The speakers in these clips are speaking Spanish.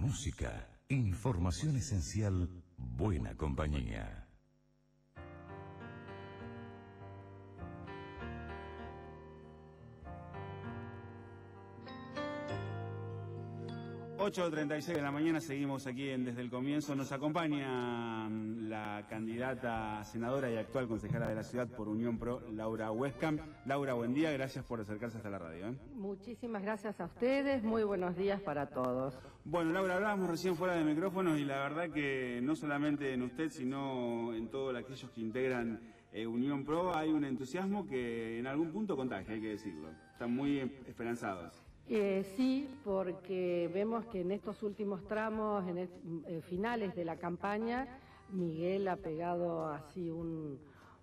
música, información esencial, buena compañía. 8:36 de la mañana, seguimos aquí Desde el Comienzo. Nos acompaña la candidata a senadora y actual concejala de la ciudad por Unión Pro, Laura Westcamp. Laura, buen día, gracias por acercarse hasta la radio. Muchísimas gracias a ustedes, muy buenos días para todos. Bueno, Laura, hablábamos recién fuera de micrófonos y la verdad que no solamente en usted, sino en todos aquellos que integran Unión Pro hay un entusiasmo que en algún punto contagia, hay que decirlo. Están muy esperanzados. Sí, porque vemos que en estos últimos tramos, en finales de la campaña, Miguel ha pegado así un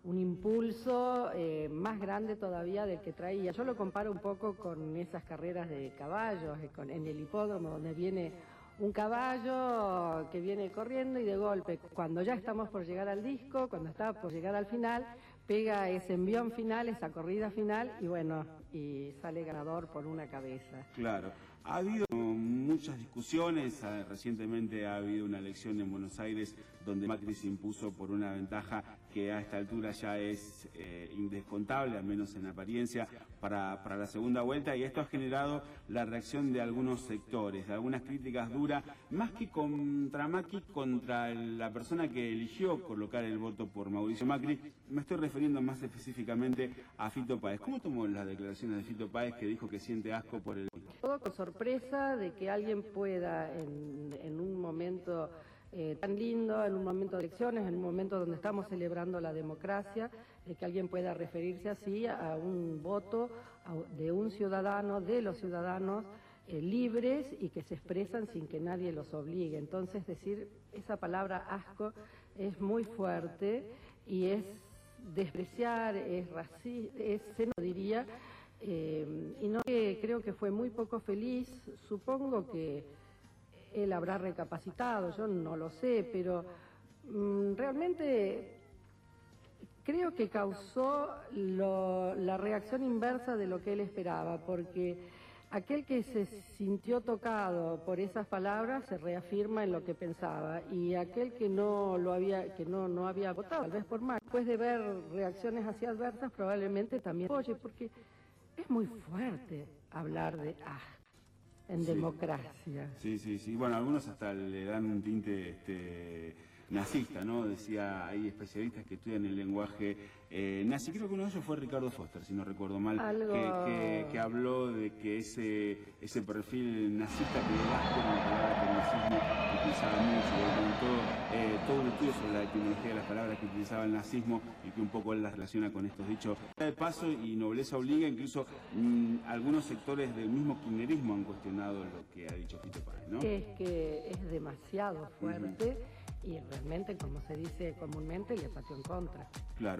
impulso más grande todavía del que traía. Yo lo comparo un poco con esas carreras de caballos, en el hipódromo donde viene un caballo que viene corriendo y de golpe, cuando ya estamos por llegar al disco, cuando está por llegar al final, pega ese envión final, esa corrida final y bueno, y sale ganador por una cabeza. Claro, ha habido muchas discusiones, recientemente ha habido una elección en Buenos Aires donde Macri se impuso por una ventaja que a esta altura ya es indescontable, al menos en apariencia, para la segunda vuelta, y esto ha generado la reacción de algunos sectores, de algunas críticas duras, más que contra Macri, contra la persona que eligió colocar el voto por Mauricio Macri. Me estoy refiriendo más específicamente a Fito Páez. ¿Cómo tomó las declaraciones de Fito Páez, que dijo que siente asco por el... Todo con sorpresa de que alguien pueda en un momento tan lindo, en un momento de elecciones, en un momento donde estamos celebrando la democracia, que alguien pueda referirse así a un voto de un ciudadano, de los ciudadanos libres y que se expresan sin que nadie los obligue. Entonces decir esa palabra asco es muy fuerte y es despreciar, es racista, se no diría, y no creo que fue muy poco feliz. Supongo que él habrá recapacitado, yo no lo sé, pero realmente creo que causó la reacción inversa de lo que él esperaba, porque aquel que se sintió tocado por esas palabras se reafirma en lo que pensaba, y aquel que no había votado, tal vez por más, después de ver reacciones así adversas, probablemente también porque es muy fuerte hablar de en democracia. Sí. Bueno, algunos hasta le dan un tinte nazista, ¿no? Decía, hay especialistas que estudian el lenguaje nazi. Creo que uno de ellos fue Ricardo Foster, si no recuerdo mal, que habló de que ese perfil nazista que le da con la palabra que nazismo utilizaba mucho, todo un estudio sobre la etimología de las palabras que utilizaba el nazismo y que un poco él las relaciona con estos dichos. De paso, y nobleza obliga, incluso algunos sectores del mismo kirchnerismo han cuestionado lo que ha dicho Fito Páez, ¿no? Es que es demasiado fuerte. Y realmente, como se dice comúnmente, le pateó en contra. Claro.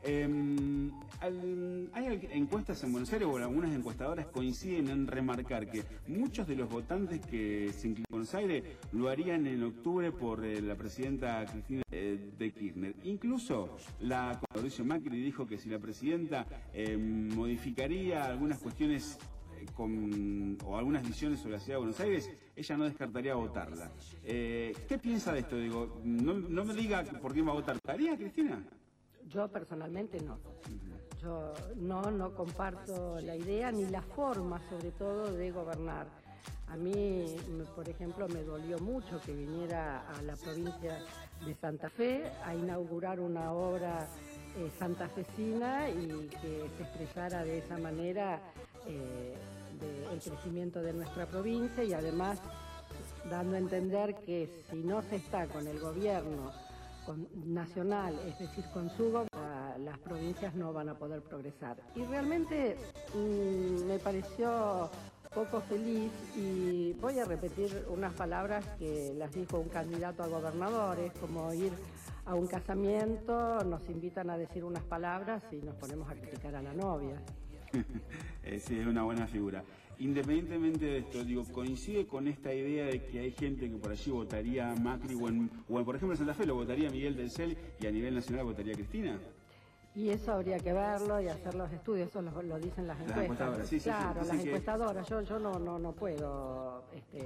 Hay encuestas en Buenos Aires, o algunas encuestadoras coinciden en remarcar que muchos de los votantes que se inclinan en Buenos Aires lo harían en octubre por la presidenta Cristina de Kirchner. Incluso Mauricio Macri dijo que si la presidenta modificaría algunas cuestiones o algunas visiones sobre la ciudad de Buenos Aires, ella no descartaría votarla. ¿Qué piensa de esto? Digo, no me diga por quién va a votar. ¿Haría, Cristina? Yo personalmente no. Yo no comparto la idea ni la forma, sobre todo, de gobernar. A mí, por ejemplo, me dolió mucho que viniera a la provincia de Santa Fe a inaugurar una obra santafesina y que se expresara de esa manera el crecimiento de nuestra provincia, y además dando a entender que si no se está con el gobierno nacional, es decir, con su gobierno, las provincias no van a poder progresar. Y realmente me pareció poco feliz, y voy a repetir unas palabras que las dijo un candidato a gobernador. Es como ir a un casamiento, nos invitan a decir unas palabras y nos ponemos a criticar a la novia. Sí, es una buena figura. Independientemente de esto, digo, coincide con esta idea de que hay gente que por allí votaría a Macri, o por ejemplo en Santa Fe lo votaría Miguel del Cel, y a nivel nacional votaría a Cristina. Y eso habría que verlo y hacer los estudios, eso lo dicen las encuestas. Las encuestadoras, sí, claro, sí, las encuestadoras, yo no puedo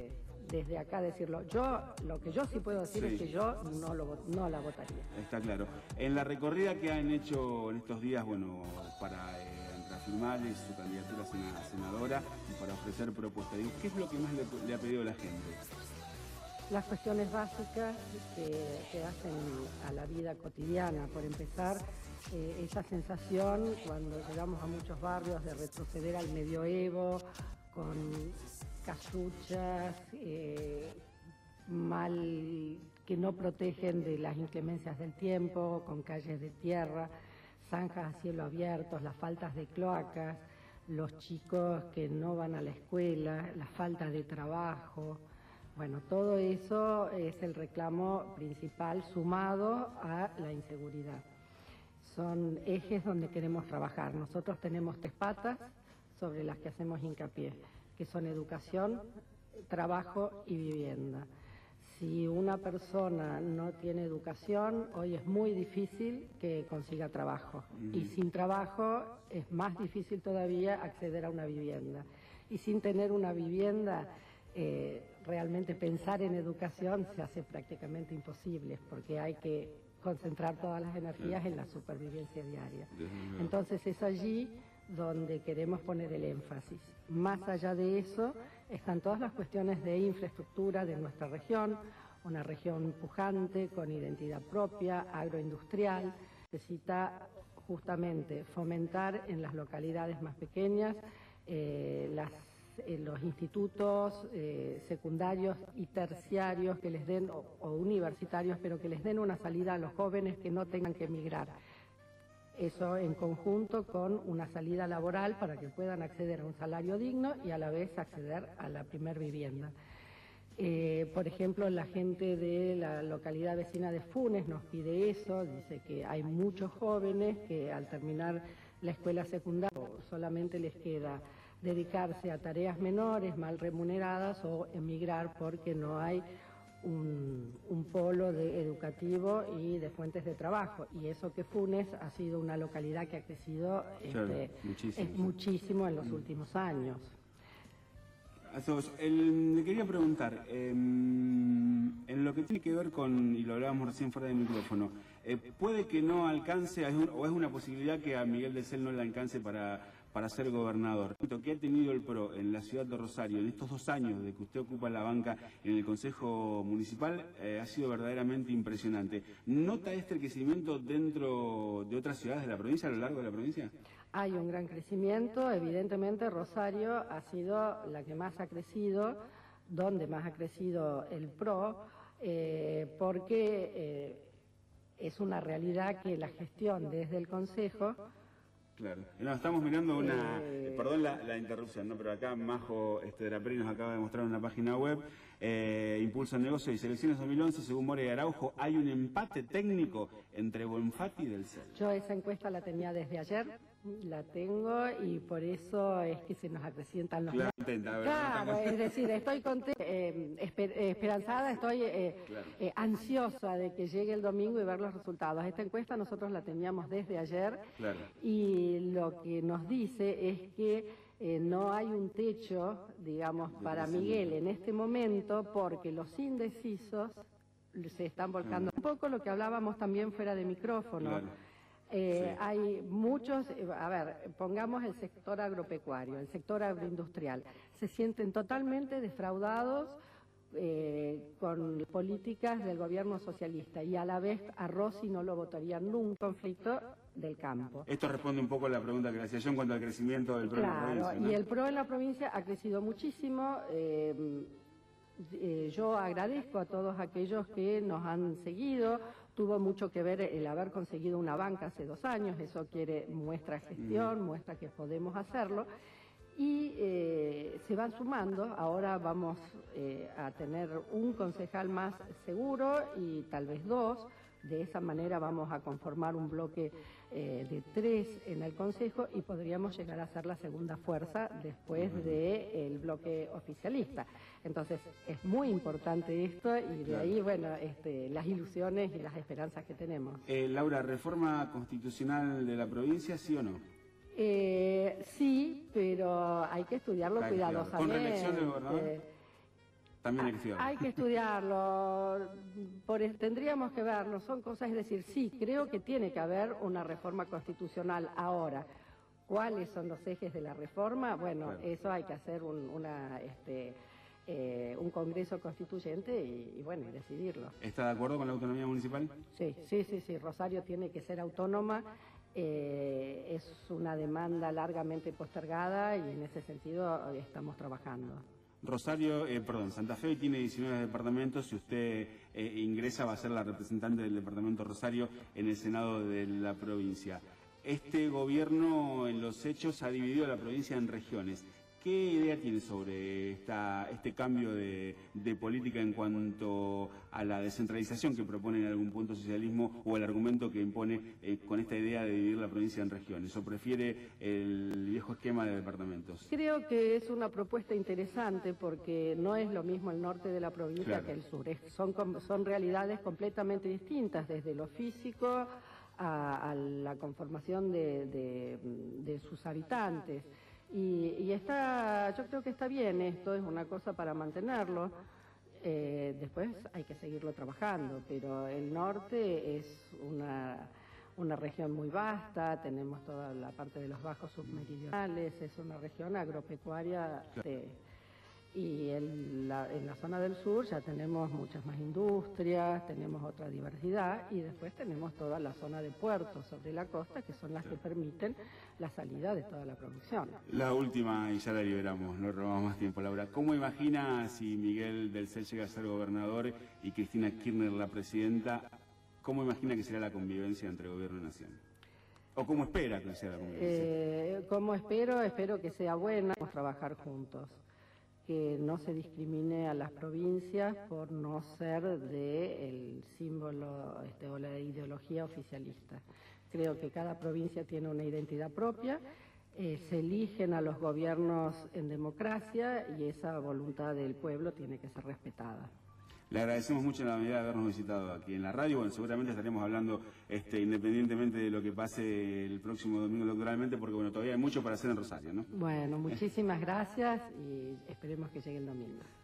desde acá decirlo. Lo que yo sí puedo decir es que yo no la votaría. Está claro. En la recorrida que han hecho en estos días, bueno, para reafirmar su candidatura a senadora y para ofrecer propuestas, ¿qué es lo que más le ha pedido la gente? Las cuestiones básicas que hacen a la vida cotidiana. Por empezar, esa sensación cuando llegamos a muchos barrios de retroceder al medioevo, con casuchas que no protegen de las inclemencias del tiempo, con calles de tierra, zanjas a cielo abierto, las faltas de cloacas, los chicos que no van a la escuela, la falta de trabajo. Bueno, todo eso es el reclamo principal sumado a la inseguridad. Son ejes donde queremos trabajar. Nosotros tenemos 3 patas sobre las que hacemos hincapié, que son educación, trabajo y vivienda. Si una persona no tiene educación, hoy es muy difícil que consiga trabajo. Y sin trabajo es más difícil todavía acceder a una vivienda. Y sin tener una vivienda, realmente pensar en educación se hace prácticamente imposible, porque hay que concentrar todas las energías en la supervivencia diaria. Entonces es allí donde queremos poner el énfasis. Más allá de eso, están todas las cuestiones de infraestructura de nuestra región, una región pujante, con identidad propia, agroindustrial. Necesita justamente fomentar en las localidades más pequeñas los institutos secundarios y terciarios que les den, o universitarios, pero que les den una salida a los jóvenes que no tengan que emigrar. Eso en conjunto con una salida laboral para que puedan acceder a un salario digno y a la vez acceder a la primer vivienda. Por ejemplo, la gente de la localidad vecina de Funes nos pide eso, dice que hay muchos jóvenes que al terminar la escuela secundaria solamente les queda dedicarse a tareas menores, mal remuneradas, o emigrar porque no hay un polo educativo y de fuentes de trabajo. Y eso que Funes ha sido una localidad que ha crecido muchísimo en los últimos años. Le quería preguntar, en lo que tiene que ver con, y lo hablábamos recién fuera del micrófono, puede que no alcance, o es una posibilidad que a Miguel Desel no le alcance para ser gobernador. Lo que ha tenido el PRO en la ciudad de Rosario en estos 2 años de que usted ocupa la banca en el Consejo Municipal ha sido verdaderamente impresionante. ¿Nota este crecimiento dentro de otras ciudades de la provincia, a lo largo de la provincia? Hay un gran crecimiento, evidentemente Rosario ha sido la que más ha crecido, donde más ha crecido el PRO, porque es una realidad que la gestión desde el Consejo... Claro. No, estamos mirando una... perdón la interrupción, ¿no? Pero acá Majo Draperi nos acaba de mostrar en la página web, Impulso al Negocio y Selecciones 2011, según Moria y Araujo, hay un empate técnico entre Bonfatti y Desel. Yo esa encuesta la tenía desde ayer, la tengo, y por eso es que se nos acrecientan los... Claro, es decir, estoy esperanzada, estoy ansiosa de que llegue el domingo y ver los resultados. Esta encuesta nosotros la teníamos desde ayer, y lo que nos dice es que no hay un techo, digamos, para Miguel en este momento, porque los indecisos se están volcando. Un poco lo que hablábamos también fuera de micrófono. Hay muchos, pongamos el sector agropecuario, el sector agroindustrial, se sienten totalmente defraudados con políticas del gobierno socialista, y a la vez a Rossi no lo votarían nunca. Conflicto del campo. Esto responde un poco a la pregunta que le hacía yo en cuanto al crecimiento del PRO en la provincia, ¿no? Y el PRO en la provincia ha crecido muchísimo. Yo agradezco a todos aquellos que nos han seguido. Tuvo mucho que ver el haber conseguido una banca hace 2 años, eso muestra gestión, muestra que podemos hacerlo, y se van sumando. Ahora vamos a tener un concejal más seguro y tal vez 2, de esa manera vamos a conformar un bloque de 3 en el Consejo, y podríamos llegar a ser la segunda fuerza después del bloque oficialista. Entonces es muy importante esto, y de ahí, bueno, las ilusiones y las esperanzas que tenemos. Laura, ¿reforma constitucional de la provincia, sí o no? Sí, pero hay que estudiarlo cuidadosamente. ¿Con reelección del gobernador? También hay que estudiarlo. Hay que estudiarlo, tendríamos que verlo, son cosas, es decir, sí, creo que tiene que haber una reforma constitucional ahora. ¿Cuáles son los ejes de la reforma? Bueno, claro, eso hay que hacer un congreso constituyente y bueno, y decidirlo. ¿Está de acuerdo con la autonomía municipal? Sí, Rosario tiene que ser autónoma. Es una demanda largamente postergada y en ese sentido estamos trabajando. Santa Fe tiene 19 departamentos. Si usted ingresa, va a ser la representante del departamento Rosario en el Senado de la provincia. Este gobierno, en los hechos, ha dividido la provincia en regiones. ¿Qué idea tiene sobre este cambio de política en cuanto a la descentralización que propone en algún punto el socialismo, o el argumento que impone con esta idea de dividir la provincia en regiones? ¿O prefiere el viejo esquema de departamentos? Creo que es una propuesta interesante porque no es lo mismo el norte de la provincia, claro, que el sur. Son realidades completamente distintas, desde lo físico a la conformación de sus habitantes. Y yo creo que está bien, esto es una cosa para mantenerlo. Después hay que seguirlo trabajando, pero el norte es una región muy vasta, tenemos toda la parte de los bajos submeridionales, es una región agropecuaria. Y en la zona del sur ya tenemos muchas más industrias, tenemos otra diversidad, y después tenemos toda la zona de puertos sobre la costa, que son las que permiten la salida de toda la producción. La última, y ya la liberamos, no robamos más tiempo, Laura. ¿Cómo imagina, si Miguel del Cel llega a ser gobernador y Cristina Kirchner la presidenta, cómo imagina que será la convivencia entre gobierno y nación? ¿O cómo espera que sea la convivencia? ¿Cómo espero? Espero que sea buena, vamos a trabajar juntos. Que no se discrimine a las provincias por no ser del símbolo o la ideología oficialista. Creo que cada provincia tiene una identidad propia, se eligen a los gobiernos en democracia y esa voluntad del pueblo tiene que ser respetada. Le agradecemos mucho la amabilidad de habernos visitado aquí en la radio. Bueno, seguramente estaremos hablando independientemente de lo que pase el próximo domingo electoralmente, porque bueno, todavía hay mucho para hacer en Rosario, ¿no? Bueno, muchísimas gracias y esperemos que llegue el domingo.